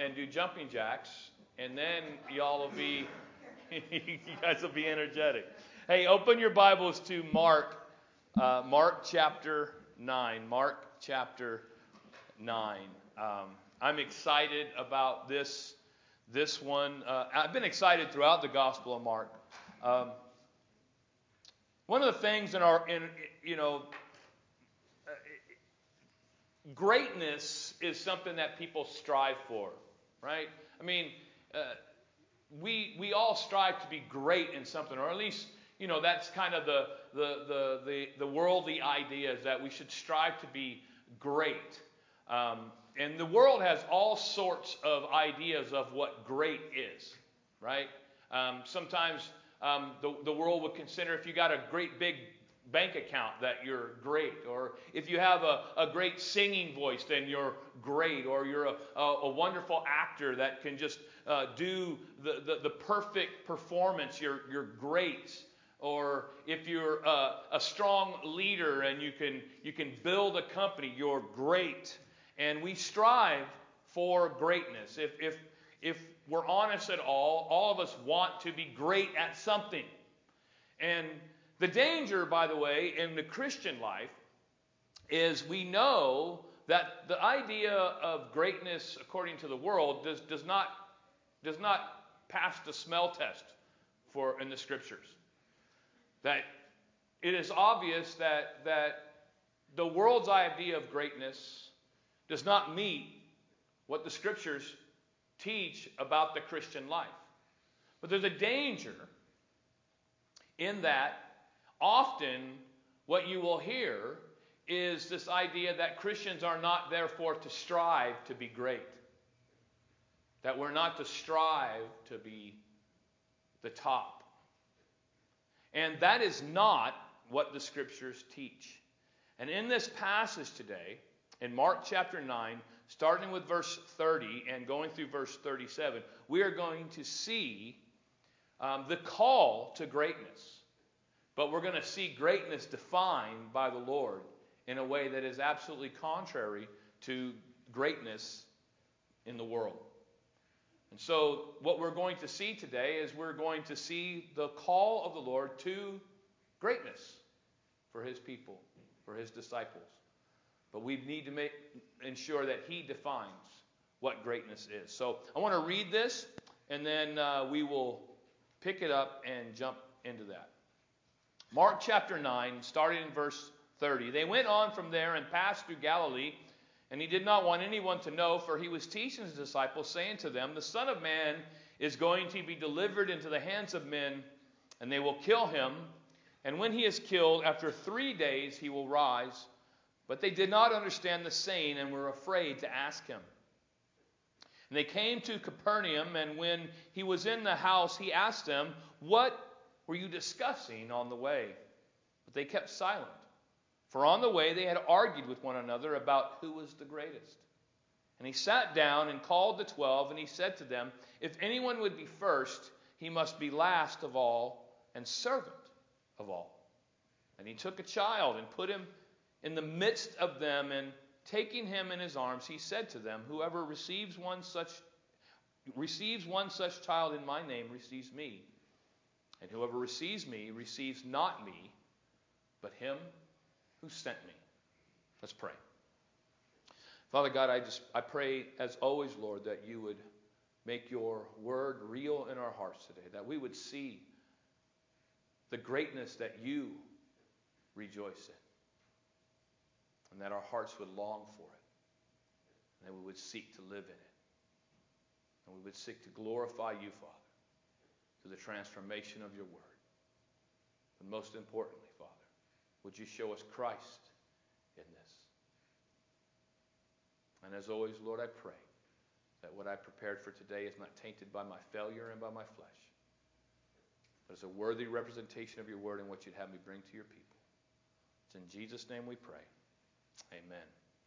and do jumping jacks, and then y'all will be, you guys will be energetic. Hey, open your Bibles to Mark chapter 9. Mark chapter 9. I'm excited about this one. I've been excited throughout the Gospel of Mark. One of the things greatness is something that people strive for, right? I mean, we all strive to be great in something, or at least, that's kind of the worldly idea, is that we should strive to be great. And the world has all sorts of ideas of what great is, right? Sometimes the world would consider if you got a great big bank account that you're great, or if you have a great singing voice, then you're great, or you're a wonderful actor that can just do the perfect performance, you're great. Or if you're a strong leader and you can build a company, you're great. And we strive for greatness. If we're honest at all of us want to be great at something. And the danger, by the way, in the Christian life is we know that the idea of greatness, according to the world, does not pass the smell test in the Scriptures. That it is obvious that the world's idea of greatness does not meet what the Scriptures teach about the Christian life. But there's a danger in that often what you will hear is this idea that Christians are not therefore to strive to be great. That we're not to strive to be the top. And that is not what the Scriptures teach. And in this passage today, in Mark chapter 9, starting with verse 30 and going through verse 37, we are going to see the call to greatness. But we're going to see greatness defined by the Lord in a way that is absolutely contrary to greatness in the world. And so what we're going to see today is we're going to see the call of the Lord to greatness for His people, for His disciples. But we need to ensure that He defines what greatness is. So I want to read this, and then we will pick it up and jump into that. Mark chapter 9, starting in verse 30. They went on from there and passed through Galilee, and He did not want anyone to know, for He was teaching His disciples, saying to them, the Son of Man is going to be delivered into the hands of men, and they will kill Him. And when He is killed, after 3 days He will rise. But they did not understand the saying, and were afraid to ask Him. And they came to Capernaum, and when He was in the house, He asked them, what were you discussing on the way? But they kept silent. For on the way they had argued with one another about who was the greatest. And He sat down and called the 12, and He said to them, if anyone would be first, he must be last of all and servant of all. And He took a child and put him in the midst of them, and taking him in His arms, He said to them, whoever receives one such child in my name receives me. And whoever receives me receives not me, but Him who sent me. Let's pray. Father God, I pray as always, Lord, that You would make Your word real in our hearts today, that we would see the greatness that You rejoice in, and that our hearts would long for it, and that we would seek to live in it, and we would seek to glorify You, Father, through the transformation of Your word. But most importantly, Father, would You show us Christ in this? And as always, Lord, I pray that what I prepared for today is not tainted by my failure and by my flesh, but is a worthy representation of Your word and what You'd have me bring to Your people. It's in Jesus' name we pray. Amen.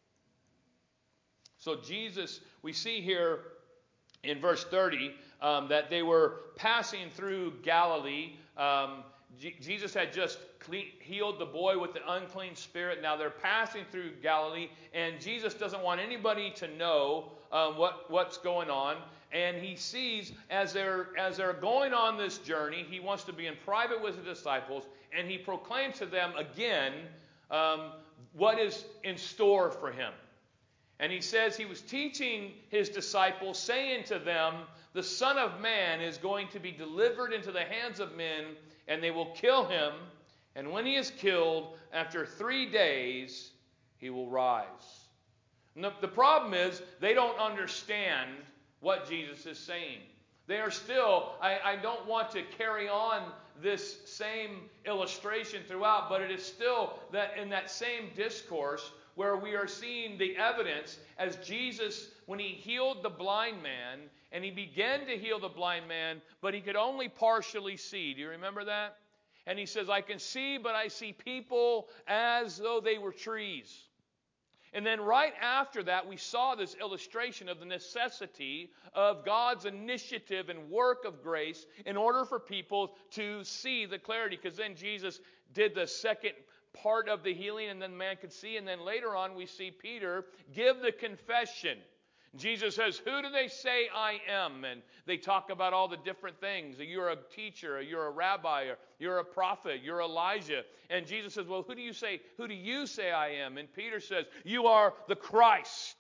So Jesus, we see here in verse 30 that they were passing through Galilee. Jesus had just healed the boy with the unclean spirit. Now they're passing through Galilee, and Jesus doesn't want anybody to know what's going on. And he sees as they're going on this journey, he wants to be in private with the disciples, and he proclaims to them again what is in store for him. And he says he was teaching his disciples, saying to them, the Son of Man is going to be delivered into the hands of men, and they will kill him. And when he is killed, after 3 days, he will rise. And the problem is they don't understand what Jesus is saying. They are still, I don't want to carry on this same illustration throughout, but it is still that in that same discourse where we are seeing the evidence as Jesus, when he healed the blind man, and he began to heal the blind man, but he could only partially see. Do you remember that? And he says, I can see, but I see people as though they were trees. And then right after that, we saw this illustration of the necessity of God's initiative and work of grace in order for people to see the clarity. Because then Jesus did the second part of the healing, and then man could see. And then later on, we see Peter give the confession. Jesus says, who do they say I am? And they talk about all the different things. You're a teacher, or you're a rabbi, or you're a prophet, you're Elijah. And Jesus says, well, who do you say I am? And Peter says, you are the Christ.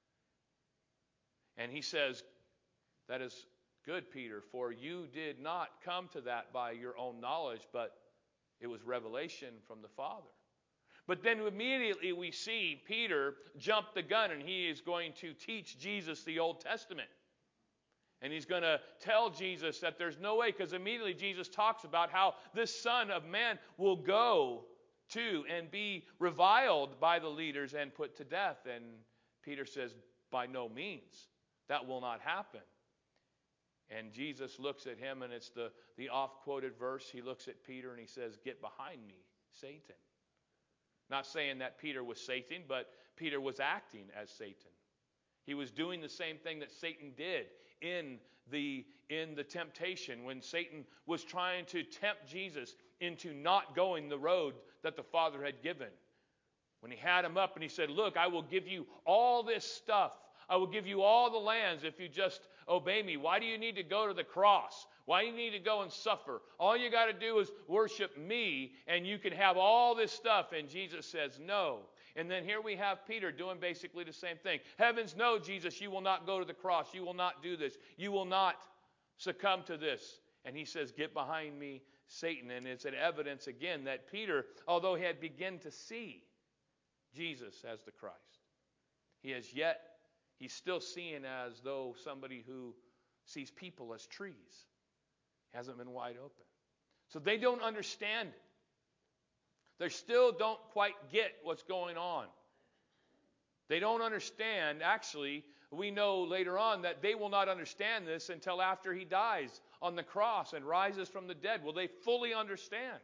And he says, that is good, Peter, for you did not come to that by your own knowledge, but it was revelation from the Father. But then immediately we see Peter jump the gun, and he is going to teach Jesus the Old Testament. And he's going to tell Jesus that there's no way, because immediately Jesus talks about how this Son of Man will go to and be reviled by the leaders and put to death. And Peter says, by no means. That will not happen. And Jesus looks at him, and it's the oft-quoted verse. He looks at Peter and he says, get behind me, Satan. Not saying that Peter was Satan, but Peter was acting as Satan. He was doing the same thing that Satan did in the temptation, when Satan was trying to tempt Jesus into not going the road that the Father had given. When he had him up and he said, look, I will give you all this stuff. I will give you all the lands if you just obey me. Why do you need to go to the cross? Why do you need to go and suffer? All you got to do is worship me, and you can have all this stuff. And Jesus says, no. And then here we have Peter doing basically the same thing. Heavens, no, Jesus, you will not go to the cross. You will not do this. You will not succumb to this. And he says, get behind me, Satan. And it's an evidence again that Peter, although he had begun to see Jesus as the Christ, he's still seeing as though somebody who sees people as trees. Hasn't been wide open. So they don't understand it. They still don't quite get what's going on. They don't understand. Actually, we know later on that they will not understand this until after he dies on the cross and rises from the dead. Will they fully understand?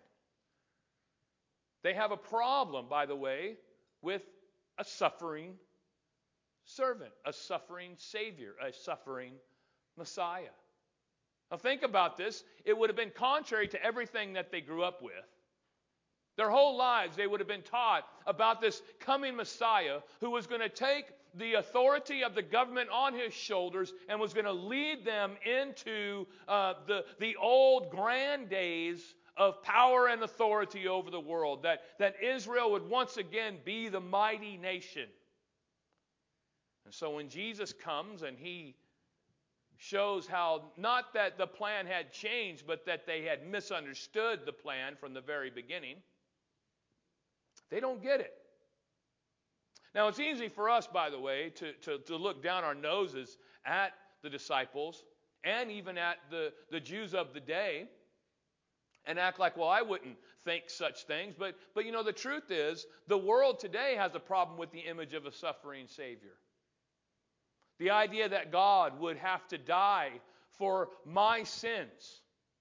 They have a problem, by the way, with a suffering servant, a suffering Savior, a suffering Messiah. Now think about this. It would have been contrary to everything that they grew up with. Their whole lives they would have been taught about this coming Messiah who was going to take the authority of the government on his shoulders and was going to lead them into the old grand days of power and authority over the world. That Israel would once again be the mighty nation. And so when Jesus comes and he shows how not that the plan had changed, but that they had misunderstood the plan from the very beginning, they don't get it. Now, it's easy for us, by the way, to look down our noses at the disciples and even at the Jews of the day and act like, well, I wouldn't think such things. But you know, the truth is, the world today has a problem with the image of a suffering Savior. The idea that God would have to die for my sins.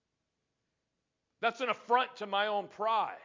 That's an affront to my own pride.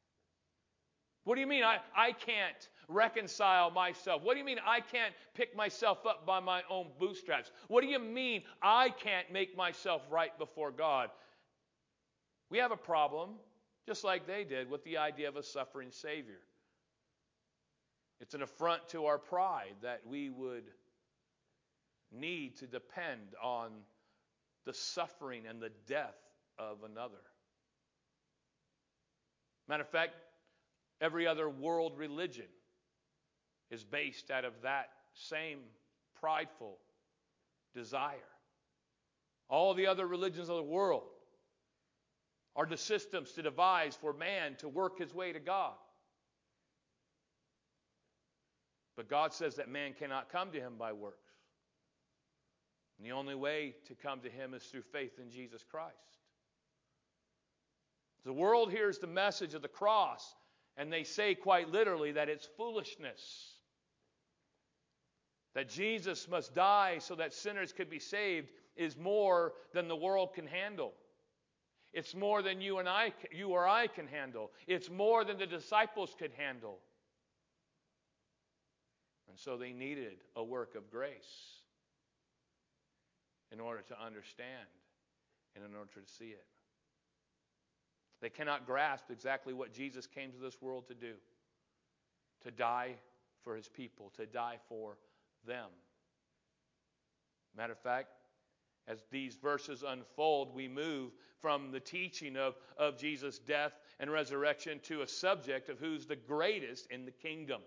What do you mean I can't reconcile myself? What do you mean I can't pick myself up by my own bootstraps? What do you mean I can't make myself right before God? We have a problem, just like they did, with the idea of a suffering Savior. It's an affront to our pride that we would need to depend on the suffering and the death of another. Matter of fact, every other world religion is based out of that same prideful desire. All the other religions of the world are the systems to devise for man to work his way to God. But God says that man cannot come to him by works. And the only way to come to him is through faith in Jesus Christ. The world hears the message of the cross, and they say quite literally that it's foolishness. That Jesus must die so that sinners could be saved is more than the world can handle. It's more than you or I can handle. It's more than the disciples could handle. And so they needed a work of grace in order to understand and in order to see it. They cannot grasp exactly what Jesus came to this world to do. To die for his people, to die for them. Matter of fact, as these verses unfold, we move from the teaching of Jesus' death and resurrection to a subject of who's the greatest in the kingdom.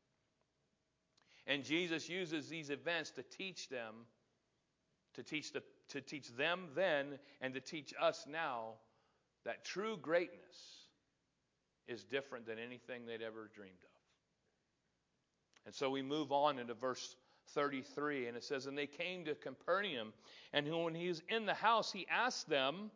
And Jesus uses these events to teach them, to teach them then, and to teach us now that true greatness is different than anything they'd ever dreamed of. And so we move on into verse 33, and it says, "And they came to Capernaum, and when he was in the house, he asked them,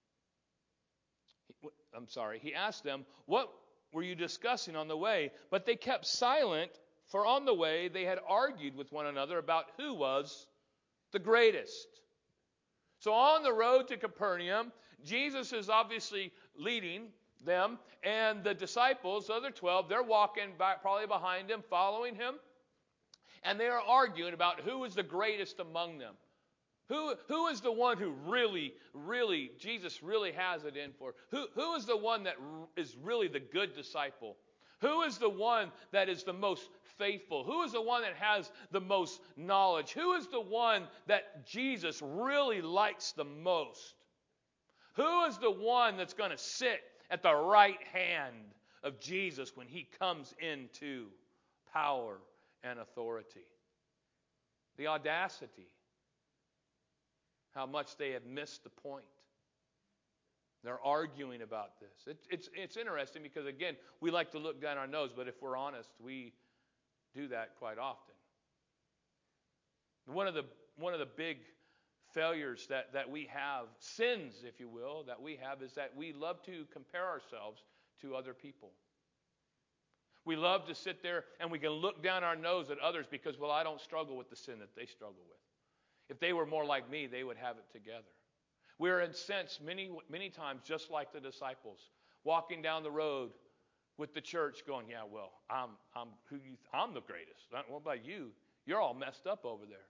what were you discussing on the way? But they kept silent, for on the way they had argued with one another about who was the greatest." So on the road to Capernaum, Jesus is obviously leading them, and the disciples, the other 12, they're walking back, probably behind him, following him, and they are arguing about who is the greatest among them. Who is the one who really, Jesus really has it in for? Who is the one that is really the good disciple? Who is the one that is the most faithful? Who is the one that has the most knowledge? Who is the one that Jesus really likes the most? Who is the one that's going to sit at the right hand of Jesus when he comes into power and authority? The audacity. How much they have missed the point. They're arguing about this. It's interesting because, again, we like to look down our nose, but if we're honest, we do that quite often. One of the big failures that we have, sins, if you will, that we have, is that we love to compare ourselves to other people. We love to sit there and we can look down our nose at others because, well, I don't struggle with the sin that they struggle with. If they were more like me, they would have it together. We're in sense many times just like the disciples, walking down the road with the church going, yeah, well, I'm the greatest. What about you? You're all messed up over there.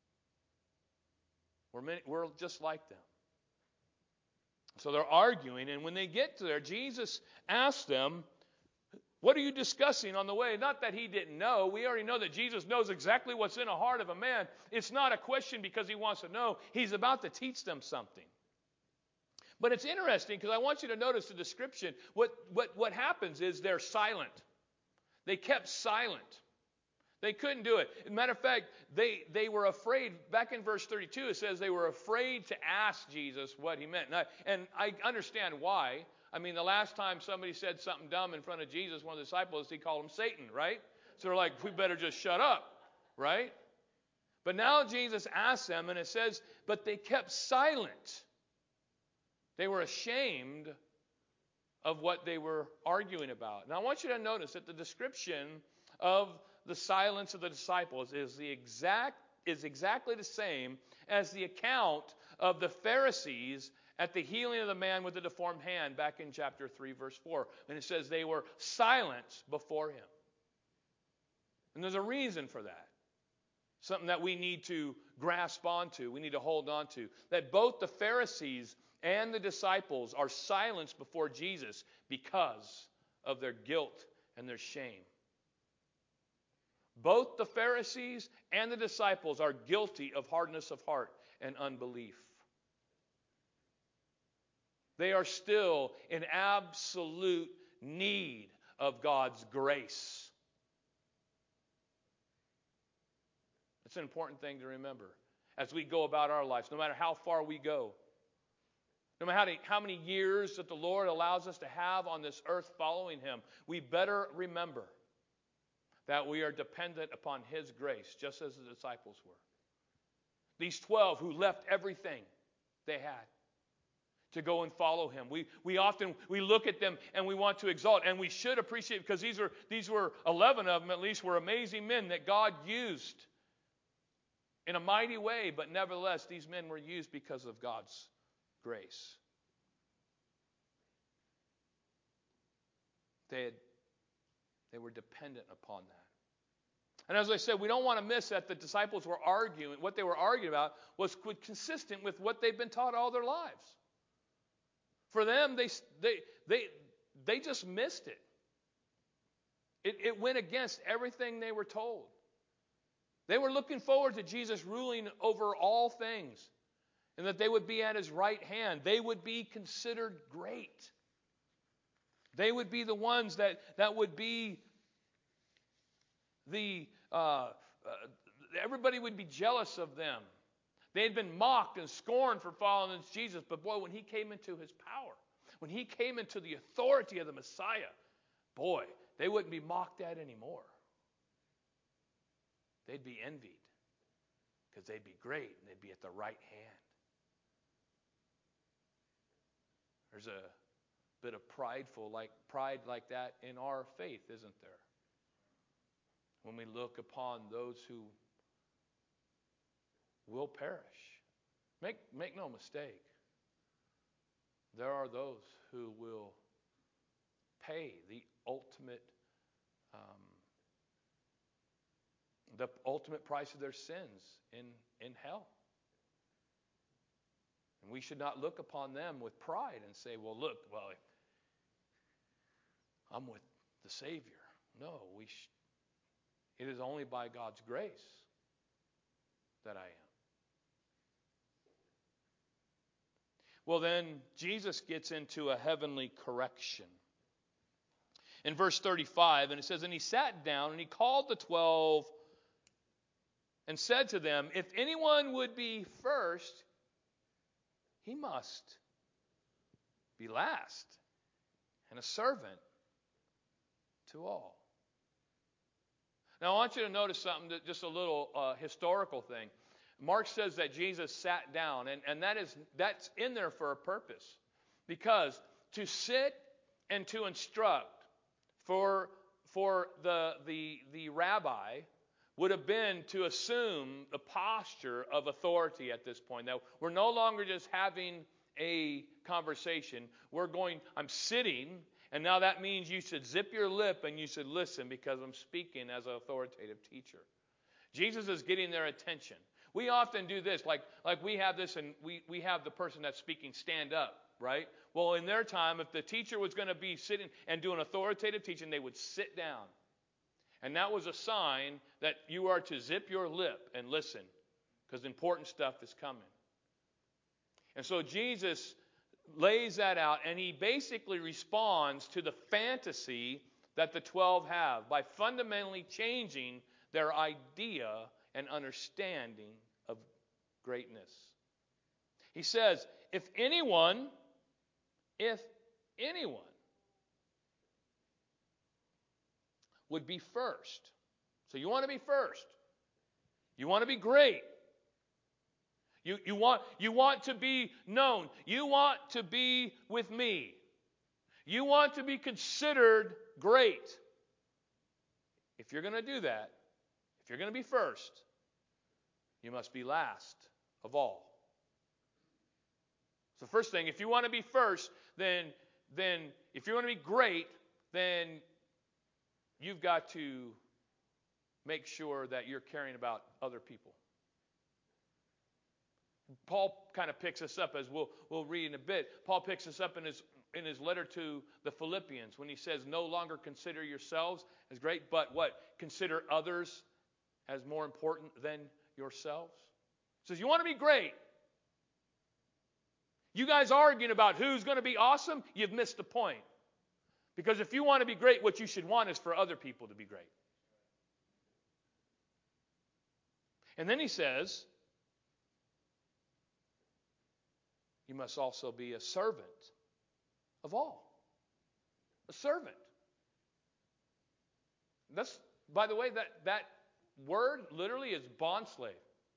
We're just like them. So they're arguing, and when they get there, Jesus asks them, "What are you discussing on the way?" Not that he didn't know. We already know that Jesus knows exactly what's in the heart of a man. It's not a question because he wants to know. He's about to teach them something. But it's interesting because I want you to notice the description. What happens is they're silent. They kept silent. They couldn't do it. As a matter of fact, they were afraid. Back in verse 32, it says they were afraid to ask Jesus what he meant. And I understand why. I mean, the last time somebody said something dumb in front of Jesus, one of the disciples, he called him Satan, right? So they're like, we better just shut up, right? But now Jesus asks them, and it says, but they kept silent. They were ashamed of what they were arguing about. Now, I want you to notice that the description of the silence of the disciples is exactly the same as the account of the Pharisees at the healing of the man with the deformed hand back in chapter 3, verse 4. And it says they were silent before him. And there's a reason for that. Something that we need to grasp onto. We need to hold on to. That both the Pharisees and the disciples are silenced before Jesus because of their guilt and their shame. Both the Pharisees and the disciples are guilty of hardness of heart and unbelief. They are still in absolute need of God's grace. It's an important thing to remember as we go about our lives, no matter how far we go. No matter how many years that the Lord allows us to have on this earth following Him, we better remember that we are dependent upon His grace, just as the disciples were. These 12 who left everything they had to go and follow Him. We often look at them and we want to exalt, and we should appreciate, because these were 11 of them at least were amazing men that God used in a mighty way, but nevertheless these men were used because of God's grace. They were dependent upon that. And as I said, we don't want to miss that the disciples were arguing. What they were arguing about was consistent with what they've been taught all their lives. For them, they just missed it. It went against everything they were told. They were looking forward to Jesus ruling over all things, and that they would be at His right hand. They would be considered great. They would be the ones that would be everybody would be jealous of them. They had been mocked and scorned for following Jesus, but boy, when He came into His power, when He came into the authority of the Messiah, boy, they wouldn't be mocked at anymore. They'd be envied because they'd be great and they'd be at the right hand. There's a bit of pride like that in our faith, isn't there? When we look upon those who will perish. Make no mistake. There are those who will pay the ultimate price of their sins in hell. And we should not look upon them with pride and say, well, I'm with the Savior. No, it is only by God's grace that I am. Well, then, Jesus gets into a heavenly correction. In verse 35, and it says, and He sat down and He called the 12 and said to them, if anyone would be first, he must be last and a servant to all. Now, I want you to notice something, just a little historical thing. Mark says that Jesus sat down, and that's in there for a purpose. Because to sit and to instruct for the rabbi would have been to assume the posture of authority at this point. Now, we're no longer just having a conversation. I'm sitting, and now that means you should zip your lip and you should listen because I'm speaking as an authoritative teacher. Jesus is getting their attention. We often do this, like we have this, and we have the person that's speaking stand up, right? Well, in their time, if the teacher was going to be sitting and doing authoritative teaching, they would sit down. And that was a sign that you are to zip your lip and listen, because important stuff is coming. And so Jesus lays that out, and He basically responds to the fantasy that the 12 have by fundamentally changing their idea and understanding of greatness. He says, if anyone would be first. So you want to be first. You want to be great. You want to be known. You want to be with me. You want to be considered great. If you're going to do that, if you're going to be first, you must be last of all. So first thing, if you want to be first, then if you want to be great, then you've got to make sure that you're caring about other people. Paul kind of picks us up, as we'll read in a bit. Paul picks us up in his in his letter to the Philippians when he says, no longer consider yourselves as great, but what? Consider others as more important than yourselves. He says, you want to be great? You guys arguing about who's going to be awesome? You've missed the point. Because if you want to be great, what you should want is for other people to be great. And then he says, you must also be a servant of all. A servant. That's, by the way, that word literally is bond slave.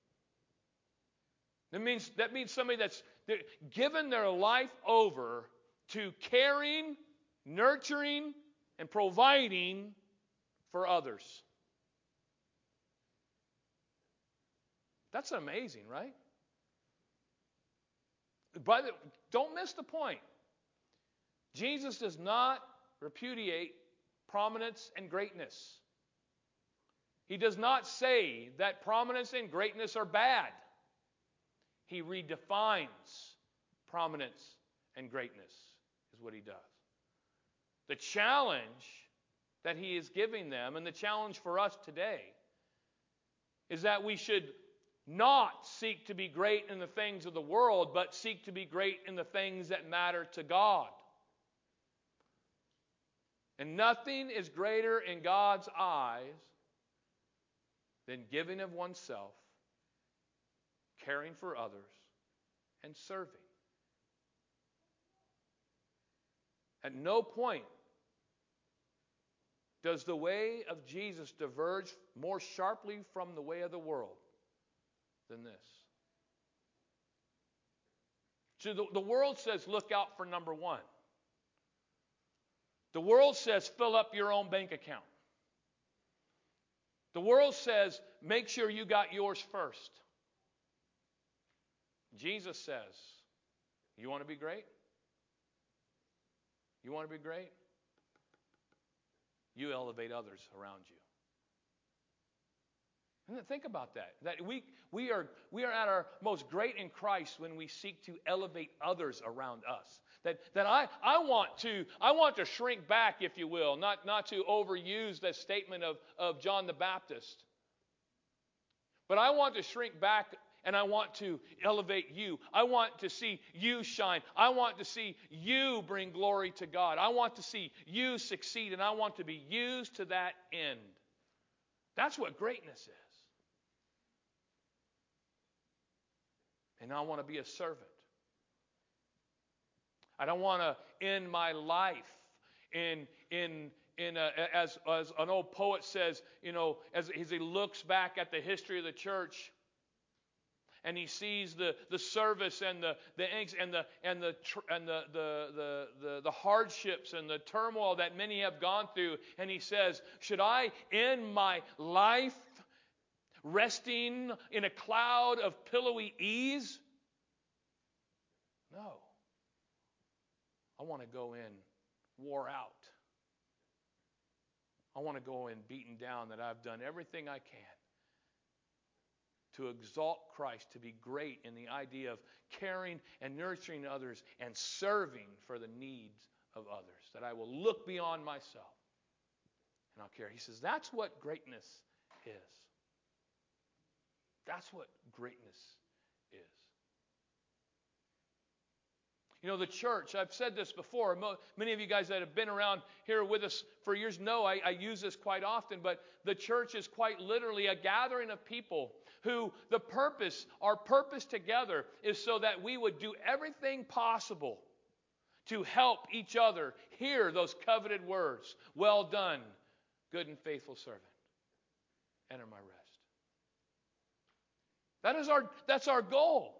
That means somebody that's given their life over to caring, nurturing, and providing for others. That's amazing, right? Don't miss the point. Jesus does not repudiate prominence and greatness. He does not say that prominence and greatness are bad. He redefines prominence and greatness, is what he does. The challenge that he is giving them, and the challenge for us today, is that we should not seek to be great in the things of the world, but seek to be great in the things that matter to God. And nothing is greater in God's eyes than giving of oneself, caring for others, and serving. At no point does the way of Jesus diverge more sharply from the way of the world than this. So the world says, look out for number one. The world says, fill up your own bank account. The world says, make sure you got yours first. Jesus says, you want to be great? You want to be great? You elevate others around you. And think about that. That we are at our most great in Christ when we seek to elevate others around us. That I want to shrink back, if you will, not to overuse that statement of John the Baptist. But I want to shrink back and I want to elevate you. I want to see you shine. I want to see you bring glory to God. I want to see you succeed, and I want to be used to that end. That's what greatness is. And I want to be a servant. I don't want to end my life as an old poet says, as he looks back at the history of the church, and he sees the service and the angst and the hardships and the turmoil that many have gone through, and he says, should I end my life resting in a cloud of pillowy ease? No. I want to go in wore out. I want to go in beaten down, that I've done everything I can to exalt Christ, to be great in the idea of caring and nurturing others and serving for the needs of others, that I will look beyond myself and I'll care. He says that's what greatness is. That's what greatness is. The church, I've said this before, many of you guys that have been around here with us for years know I use this quite often, but the church is quite literally a gathering of people who our purpose together is so that we would do everything possible to help each other hear those coveted words. Well done, good and faithful servant. Enter my rest. That's our goal.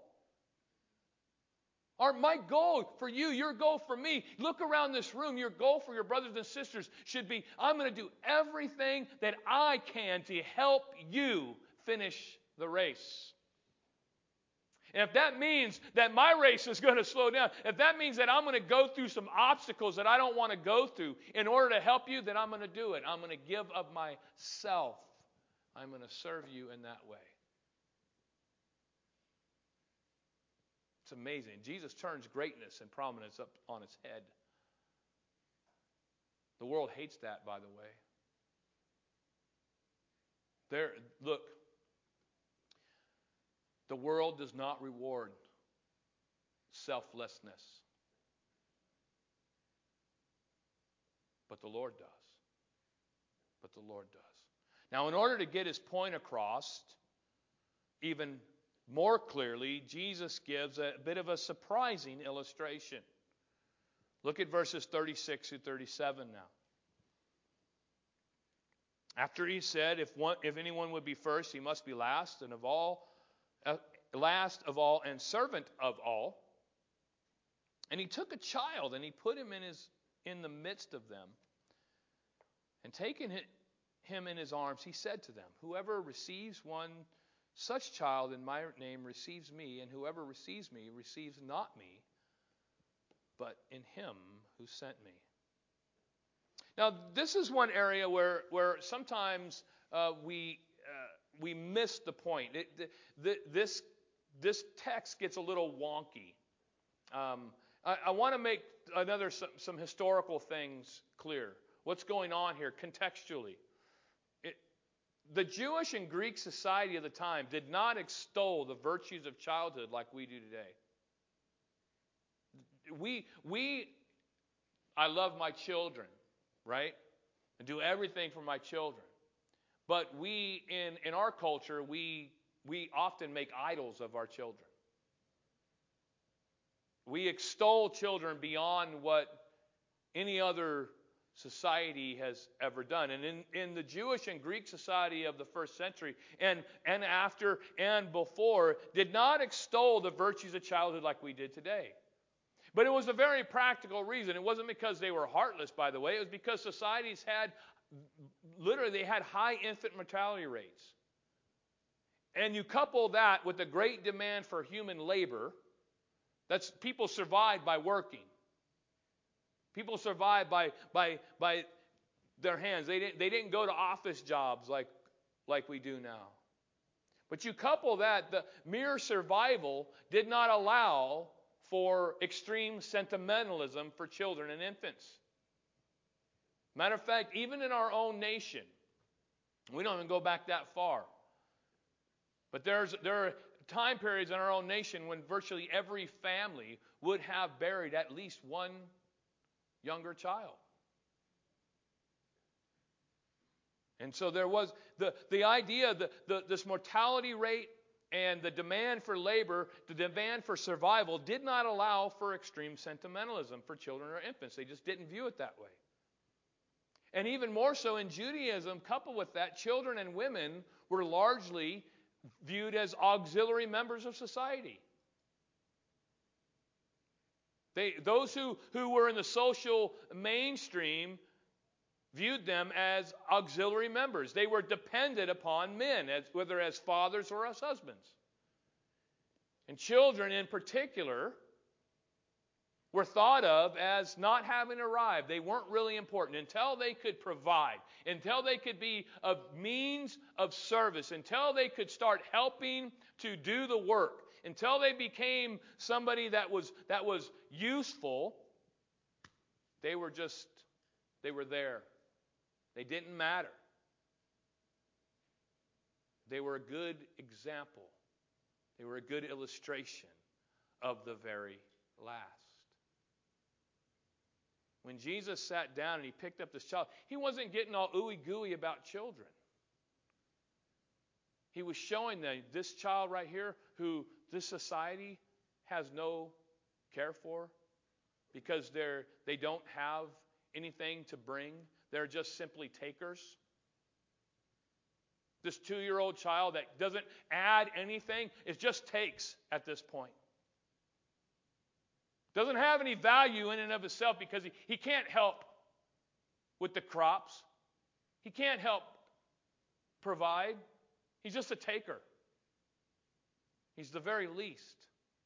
My goal for you, your goal for me, look around this room, your goal for your brothers and sisters should be, I'm going to do everything that I can to help you finish the race. And if that means that my race is going to slow down, if that means that I'm going to go through some obstacles that I don't want to go through in order to help you, then I'm going to do it. I'm going to give of myself. I'm going to serve you in that way. It's amazing. Jesus turns greatness and prominence up on its head The world hates that, by the way. Look, the world does not reward selflessness. But the Lord does. But the Lord does. Now, in order to get his point across even more clearly, Jesus gives a bit of a surprising illustration. Look at verses 36 through 37 now. After he said, if anyone would be first, he must be last, and last of all, and servant of all. And he took a child, and he put him in the midst of them. And taking him in his arms, he said to them, whoever receives one such child in my name receives me, and whoever receives me receives not me, but in him who sent me. Now, this is one area where sometimes we miss the point. This text gets a little wonky. I want to make some historical things clear. What's going on here contextually? The Jewish and Greek society of the time did not extol the virtues of childhood like we do today. I love my children, right? I do everything for my children. But in our culture, we often make idols of our children. We extol children beyond what any other society has ever done. And in the Jewish and Greek society of the first century, and after and before, did not extol the virtues of childhood like we did today. But it was a very practical reason. It wasn't because they were heartless, by the way. It was because societies had high infant mortality rates. And you couple that with the great demand for human labor. That's people survived by working. People survived by their hands. They didn't go to office jobs like we do now. But you couple that, the mere survival did not allow for extreme sentimentalism for children and infants. Matter of fact, even in our own nation, we don't even go back that far. But there are time periods in our own nation when virtually every family would have buried at least one younger child. And so there was the idea, this mortality rate and the demand for labor, the demand for survival did not allow for extreme sentimentalism for children or infants. They just didn't view it that way. And even more so in Judaism, coupled with that, children and women were largely viewed as auxiliary members of society. Those who were in the social mainstream viewed them as auxiliary members. They were dependent upon men, whether as fathers or as husbands. And children in particular were thought of as not having arrived. They weren't really important until they could provide, until they could be a means of service, until they could start helping to do the work, until they became somebody that was useful. They were there. They didn't matter. They were a good example. They were a good illustration of the very last. When Jesus sat down and he picked up this child, he wasn't getting all ooey-gooey about children. He was showing them this child right here who this society has no care for because they don't have anything to bring. They're just simply takers. This 2-year-old child that doesn't add anything, it just takes at this point. Doesn't have any value in and of itself because he can't help with the crops. He can't help provide. He's just a taker. He's the very least.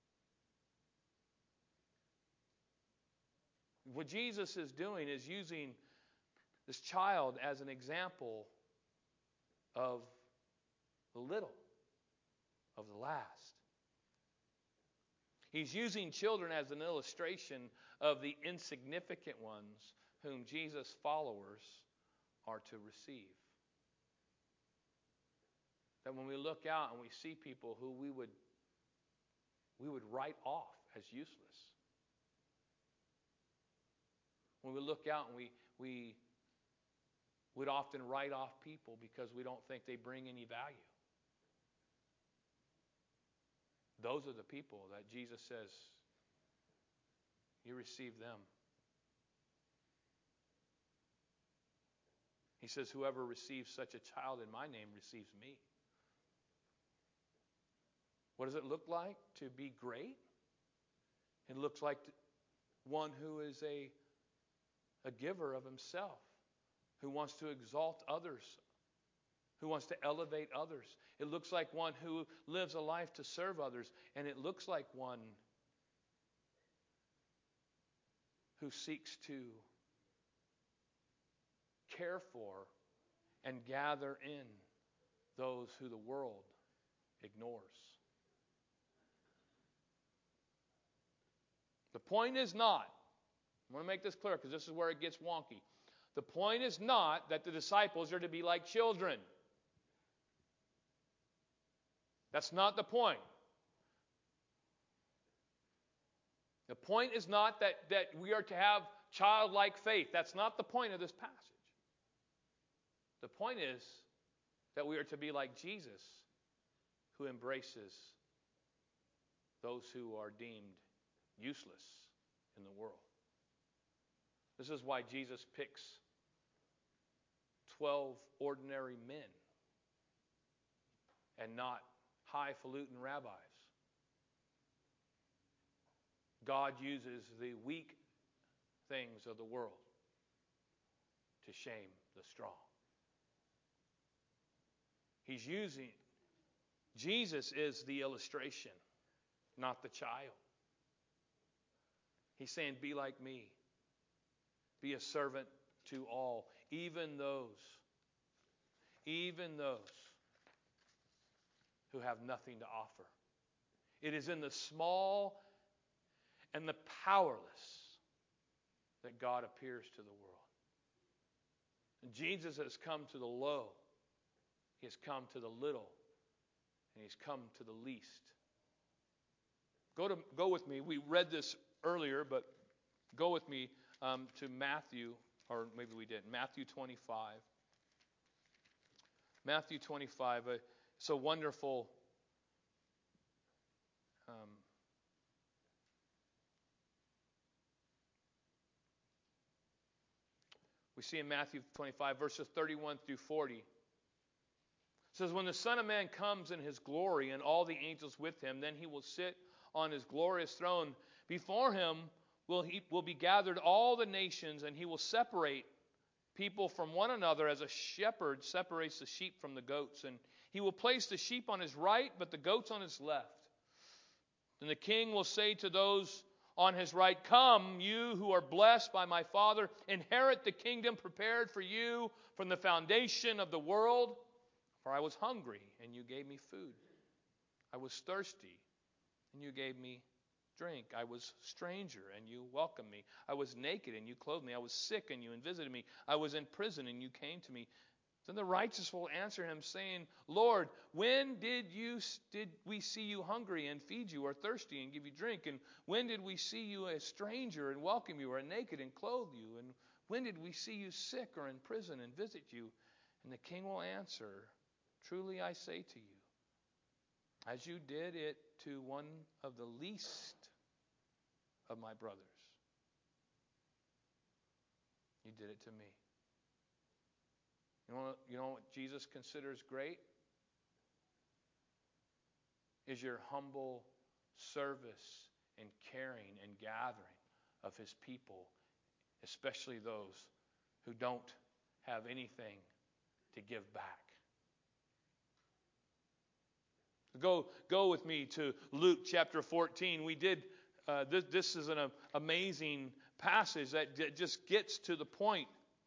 What Jesus is doing is using this child as an example of the little, of the last. He's using children as an illustration of the insignificant ones whom Jesus' followers are to receive. That when we look out and we see people who we would write off as useless. When we look out and we would often write off people because we don't think they bring any value. Those are the people that Jesus says, you receive them. He says, whoever receives such a child in my name receives me. What does it look like to be great? It looks like one who is a giver of himself, who wants to exalt others, who wants to elevate others. It looks like one who lives a life to serve others, and it looks like one who seeks to care for and gather in those who the world ignores. The point is not, I want to make this clear because this is where it gets wonky. The point is not that the disciples are to be like children. That's not the point. The point is not that we are to have childlike faith. That's not the point of this passage. The point is that we are to be like Jesus, who embraces those who are deemed useless in the world. This is why Jesus picks 12 ordinary men and not highfalutin rabbis. God uses the weak things of the world to shame the strong. Jesus is the illustration, not the child. He's saying, be like me. Be a servant to all, even those who have nothing to offer. It is in the small and the powerless that God appears to the world. And Jesus has come to the low. He has come to the little. And He's come to the least. Go with me. We read this earlier, but go with me to Matthew, or maybe we didn't. Matthew 25. Matthew 25. It's a wonderful we see in Matthew 25, verses 31 through 40. It says, when the Son of Man comes in His glory and all the angels with Him, then He will sit on His glorious throne. Before Him will be gathered all the nations, and He will separate people from one another as a shepherd separates the sheep from the goats. And He will place the sheep on His right, but the goats on His left. Then the King will say to those on His right, come, you who are blessed by my Father, inherit the kingdom prepared for you from the foundation of the world. For I was hungry, and you gave me food. I was thirsty, and you gave me drink. I was a stranger, and you welcomed me. I was naked, and you clothed me. I was sick, and you visited me. I was in prison, and you came to me. Then the righteous will answer Him, saying, Lord, when did we see you hungry and feed you, or thirsty and give you drink? And when did we see you a stranger and welcome you, or naked and clothe you? And when did we see you sick or in prison and visit you? And the King will answer, truly I say to you, as you did it to one of the least of my brothers, you did it to me. You know what Jesus considers great? Is your humble service and caring and gathering of His people, especially those who don't have anything to give back. Go with me to Luke chapter 14. We did. This is an amazing passage that just gets to the point.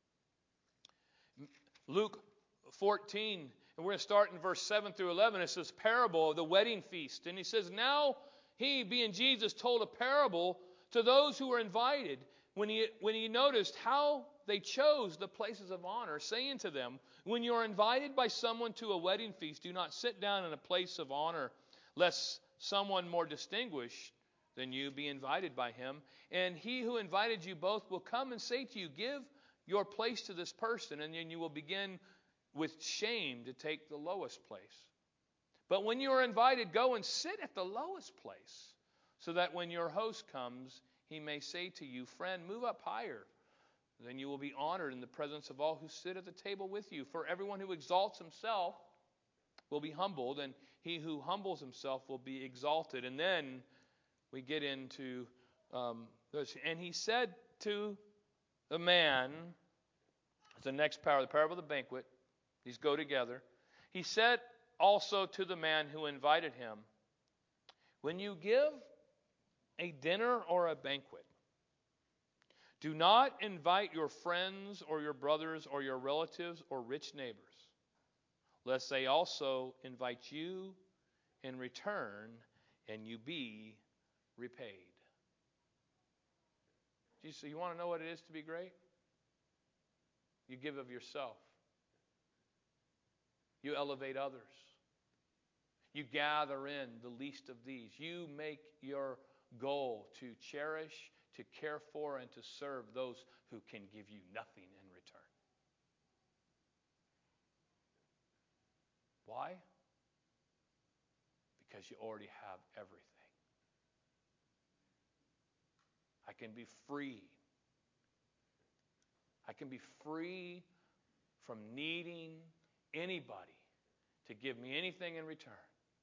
Luke 14, and we're going to start in verse 7 through 11. It's this parable of the wedding feast. And he says, now He, being Jesus, told a parable to those who were invited when he noticed how they chose the places of honor, saying to them, when you are invited by someone to a wedding feast, do not sit down in a place of honor, lest someone more distinguished than you be invited by him. And he who invited you both will come and say to you, give your place to this person, and then you will begin with shame to take the lowest place. But when you are invited, go and sit at the lowest place, so that when your host comes, he may say to you, friend, move up higher. Then you will be honored in the presence of all who sit at the table with you. For everyone who exalts himself will be humbled, and he who humbles himself will be exalted. And then we get into this. And he said to the man, the next parable, the parable of the banquet, these go together. He said also to the man who invited him, when you give a dinner or a banquet, do not invite your friends or your brothers or your relatives or rich neighbors, lest they also invite you in return and you be repaid. So you want to know what it is to be great? You give of yourself. You elevate others. You gather in the least of these. You make your goal to cherish, to care for, and to serve those who can give you nothing in return. Why? Because you already have everything. I can be free. I can be free from needing anybody to give me anything in return.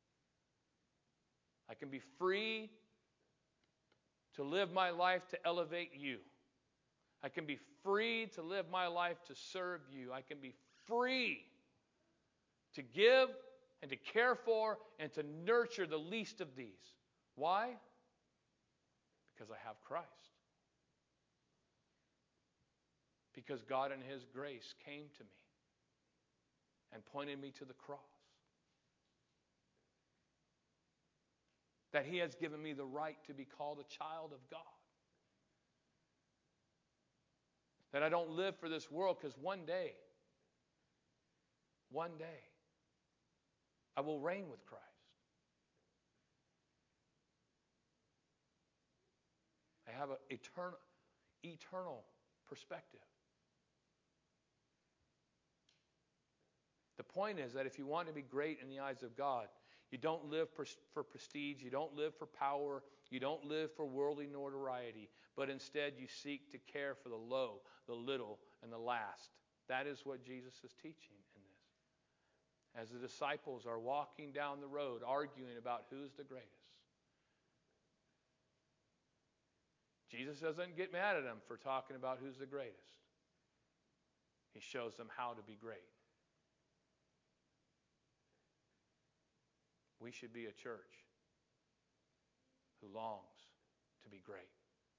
I can be free to live my life to elevate you. I can be free to live my life to serve you. I can be free to give and to care for and to nurture the least of these. Why? Because I have Christ. Because God in His grace came to me and pointed me to the cross. That He has given me the right to be called a child of God. That I don't live for this world, because one day, I will reign with Christ. I have an eternal perspective. The point is that if you want to be great in the eyes of God, you don't live for prestige, you don't live for power, you don't live for worldly notoriety, but instead you seek to care for the low, the little, and the last. That is what Jesus is teaching in this. As the disciples are walking down the road arguing about who's the greatest, Jesus doesn't get mad at them for talking about who's the greatest. He shows them how to be great. We should be a church who longs to be great.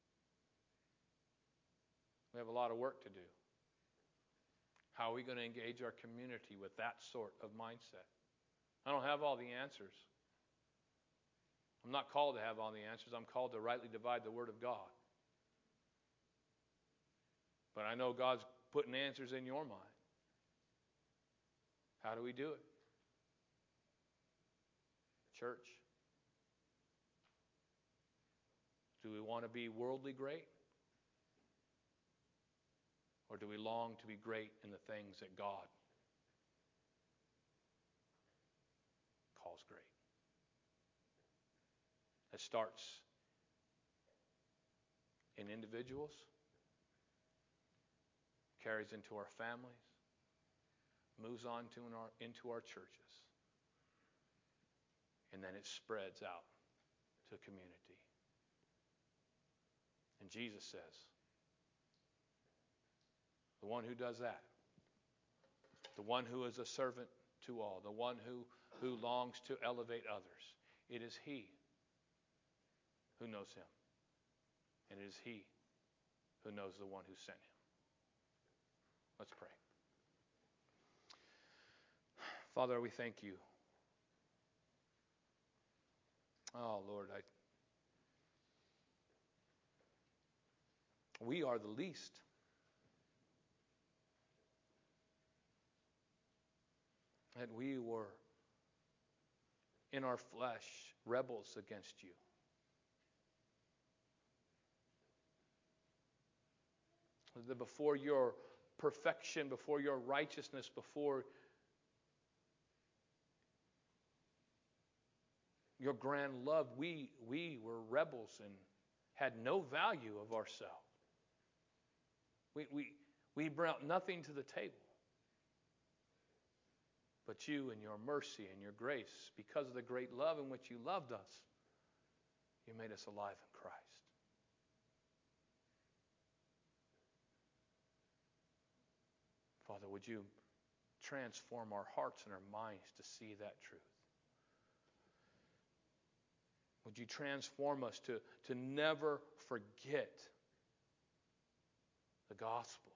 We have a lot of work to do. How are we going to engage our community with that sort of mindset? I don't have all the answers. I'm not called to have all the answers. I'm called to rightly divide the Word of God. But I know God's putting answers in your mind. How do we do it? Church, do we want to be worldly great? Or do we long to be great in the things that God calls great? It starts in individuals, carries into our families, moves on into our churches. And then it spreads out to community. And Jesus says, the one who does that, the one who is a servant to all, the one who longs to elevate others, it is He who knows Him. And it is He who knows the one who sent Him. Let's pray. Father, we thank You. Oh, Lord, we are the least. that we were in our flesh rebels against you. That before your perfection, before your righteousness, before your grand love, we were rebels and had no value of ourselves. We brought nothing to the table. But you, in your mercy and your grace, because of the great love in which you loved us, you made us alive in Christ. Father, would you transform our hearts and our minds to see that truth? Would you transform us to never forget the gospel?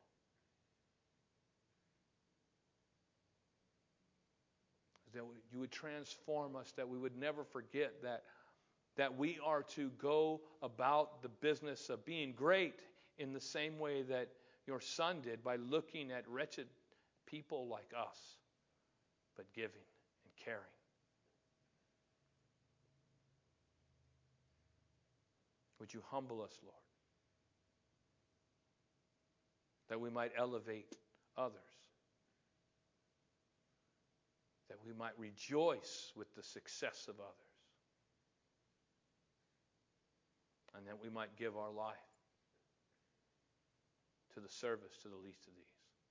That you would transform us, that we would never forget that we are to go about the business of being great in the same way that your Son did, by looking at wretched people like us, but giving and caring. Would you humble us, Lord, that we might elevate others, that we might rejoice with the success of others, and that we might give our life to the service to the least of these.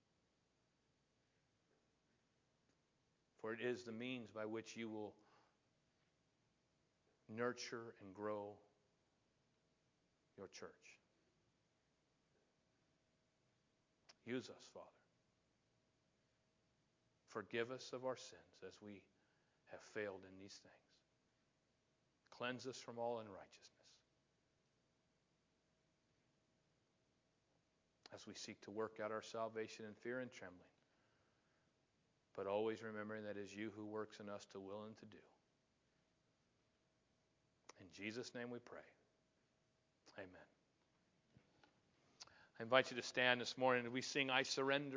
For it is the means by which you will nurture and grow your church. Use us, Father. Forgive us of our sins as we have failed in these things. Cleanse us from all unrighteousness as we seek to work out our salvation in fear and trembling, but always remembering that it is you who works in us to will and to do. In Jesus' name we pray. Amen. I invite you to stand this morning as we sing, I Surrender.